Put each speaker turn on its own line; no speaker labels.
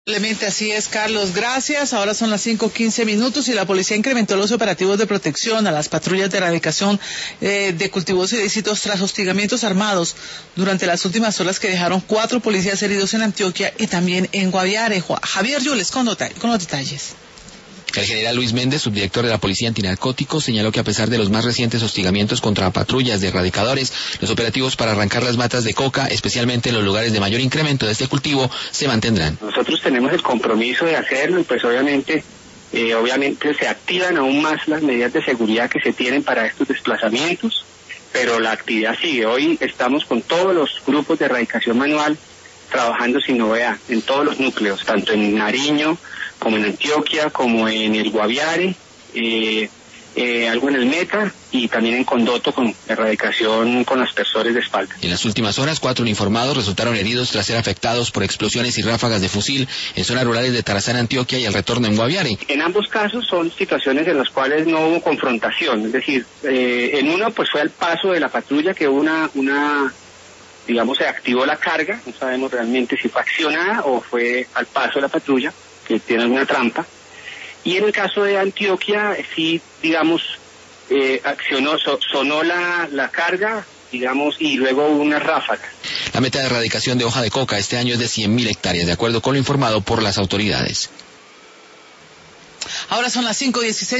Simplemente así es, Carlos. Gracias. Ahora son las 5:15 y la policía incrementó los operativos de protección a las patrullas de erradicación de cultivos ilícitos tras hostigamientos armados durante las últimas horas que dejaron 4 policías heridos en Antioquia y también en Guaviare. Javier Yules con los detalles.
El general Luis Méndez, subdirector de la Policía Antinarcóticos, señaló que a pesar de los más recientes hostigamientos contra patrullas de erradicadores, los operativos para arrancar las matas de coca, especialmente en los lugares de mayor incremento de este cultivo, se mantendrán.
Nosotros tenemos el compromiso de hacerlo y pues obviamente se activan aún más las medidas de seguridad que se tienen para estos desplazamientos, pero la actividad sigue. Hoy estamos con todos los grupos de erradicación manual trabajando sin novedad en todos los núcleos, tanto en Nariño, como en Antioquia, como en el Guaviare, algo en el Meta y también en Condoto con erradicación con aspersores de espalda.
En las últimas horas, 4 uniformados resultaron heridos tras ser afectados por explosiones y ráfagas de fusil en zonas rurales de Tarazán, Antioquia y el retorno en Guaviare.
En ambos casos son situaciones en las cuales no hubo confrontación, es decir, en uno pues fue al paso de la patrulla que digamos, se activó la carga, no sabemos realmente si fue accionada o fue al paso de la patrulla, que tiene alguna trampa. Y en el caso de Antioquia, sí, digamos, sonó la carga, digamos, y luego hubo una ráfaga.
La meta de erradicación de hoja de coca este año es de 100.000 hectáreas, de acuerdo con lo informado por las autoridades.
Ahora son las 5:16.